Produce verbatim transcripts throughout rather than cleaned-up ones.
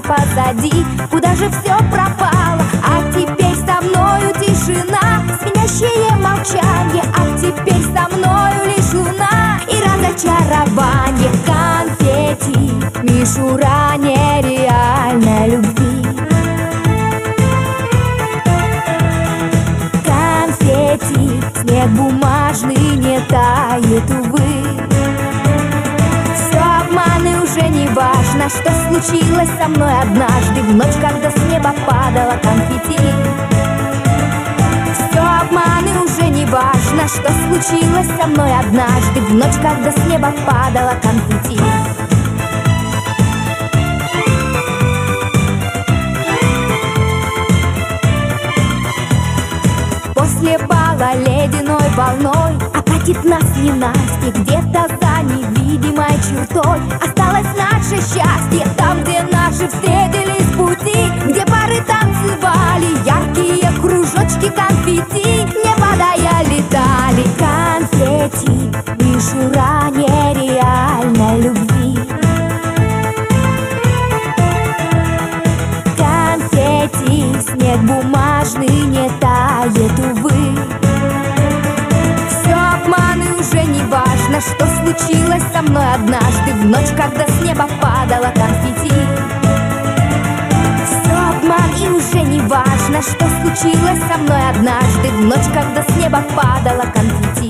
позади. Куда же все пропало? А теперь со мною тишина, звенящее молчание. А теперь со мною лишь луна и разочарование. Конфетти, мишура нереальной любви. Конфетти, снег бумажный не тает, увы. Все обманы, уже не важно, что случилось со мной однажды в ночь, когда с неба падала конфетти. Все обманы, уже не важно, что случилось со мной однажды в ночь, когда с неба падала конфетти. После бала ледяной волной окатит нас ненастье. Где-то за невидимой чертой осталось наше счастье. Там, где наши встретились пути, где пары танцевали, яркие кружочки конфетти не падая летали. Конфетти, мишура нереальной любви. Конфетти, снег бумажный не тает, увы. Все обманы, уже не важно, что случилось со мной однажды в ночь, когда с неба падала конфетти. Все обман, и уже не важно, что случилось со мной однажды в ночь, когда с неба падала конфетти.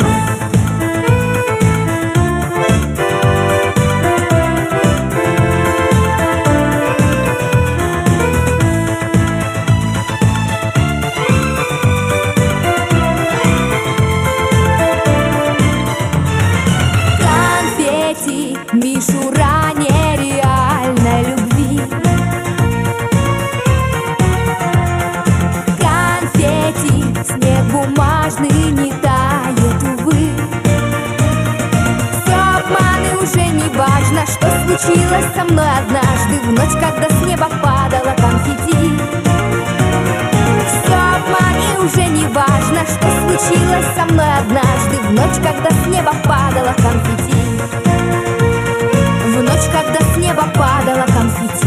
Мишура нереальной любви. Конфетти, снег бумажный не тает, увы. Все обманы, уже не важно, что случилось со мной однажды в ночь, когда с неба падала конфетти. Все обман, и уже не важно, что случилось со мной однажды в ночь, когда с неба падала конфетти. В ночь, когда с неба падала конфетти.